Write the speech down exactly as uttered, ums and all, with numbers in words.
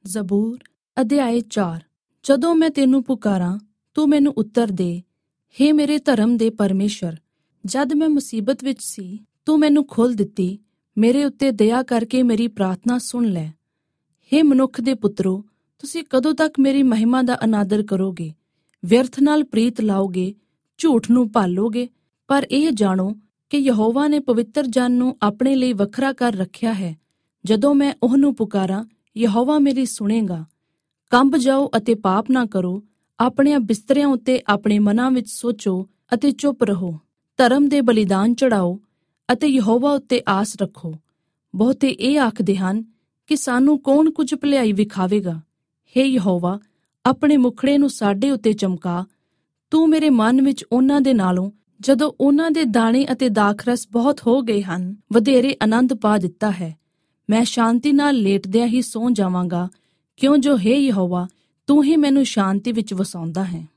ਜ਼ਬੂਰ ਅਧਿਆਇ ਚਾਰ। ਜਦੋਂ ਮੈਂ ਤੈਨੂੰ ਪੁਕਾਰਾਂ ਤੂੰ ਮੈਨੂੰ ਉੱਤਰ ਦੇ, ਹੇ ਮੇਰੇ ਧਰਮ ਦੇ ਪਰਮੇਸ਼ਰ। ਜਦ ਮੈਂ ਮੁਸੀਬਤ ਵਿੱਚ ਸੀ ਤੂੰ ਮੈਨੂੰ ਖੋਲ੍ਹ ਦਿੱਤੀ। ਮੇਰੇ ਉੱਤੇ ਦਇਆ ਕਰਕੇ ਮੇਰੀ ਪ੍ਰਾਰਥਨਾ ਸੁਣ ਲੈ। ਹੇ ਮਨੁੱਖ ਦੇ ਪੁੱਤਰੋ, ਤੁਸੀਂ ਕਦੋਂ ਤੱਕ ਮੇਰੀ ਮਹਿਮਾ ਦਾ ਅਨਾਦਰ ਕਰੋਗੇ? ਵਿਅਰਥ ਨਾਲ ਪ੍ਰੀਤ ਲਾਓਗੇ, ਝੂਠ ਨੂੰ ਭਾਲੋਗੇ। ਪਰ ਇਹ ਜਾਣੋ ਕਿ ਯਹੋਵਾ ਨੇ ਪਵਿੱਤਰ ਜਨ ਨੂੰ ਆਪਣੇ ਲਈ ਵੱਖਰਾ ਕਰ ਰੱਖਿਆ ਹੈ। ਜਦੋਂ ਮੈਂ ਉਹਨੂੰ ਪੁਕਾਰਾਂ, ਯਹੋਵਾ ਮੇਰੀ ਸੁਣੇਗਾ। ਕੰਬ ਜਾਓ ਅਤੇ ਪਾਪ ਨਾ ਕਰੋ। ਆਪਣਿਆਂ ਬਿਸਤਰਿਆਂ ਉੱਤੇ ਆਪਣੇ ਮਨਾਂ ਵਿੱਚ ਸੋਚੋ ਅਤੇ ਚੁੱਪ ਰਹੋ। ਧਰਮ ਦੇ ਬਲੀਦਾਨ ਚੜਾਓ ਅਤੇ ਯਹੋਵਾ ਉੱਤੇ ਆਸ ਰੱਖੋ। ਬਹੁਤੇ ਇਹ ਆਖਦੇ ਹਨ ਕਿ ਸਾਨੂੰ ਕੌਣ ਕੁਝ ਭਲਾਈ ਵਿਖਾਵੇਗਾ। ਹੇ ਯਹੋਵਾ, ਆਪਣੇ ਮੁਖੜੇ ਨੂੰ ਸਾਡੇ ਉੱਤੇ ਚਮਕਾ। ਤੂੰ ਮੇਰੇ ਮਨ ਵਿੱਚ ਉਹਨਾਂ ਦੇ ਨਾਲੋਂ, ਜਦੋਂ ਉਹਨਾਂ ਦੇ ਦਾਣੇ ਅਤੇ ਦਾਖਰਸ ਬਹੁਤ ਹੋ ਗਏ ਹਨ, ਵਧੇਰੇ ਆਨੰਦ ਪਾ ਦਿੱਤਾ ਹੈ। ਮੈਂ ਸ਼ਾਂਤੀ ਨਾਲ ਲੇਟਦਿਆਂ ਹੀ ਸੌਂ ਜਾਵਾਂਗਾ, ਕਿਉਂ ਜੋ ਹੇ ਯਹੋਵਾ, ਤੂੰ ਹੀ ਮੈਨੂੰ ਸ਼ਾਂਤੀ ਵਿੱਚ ਵਸਾਉਂਦਾ ਹੈ।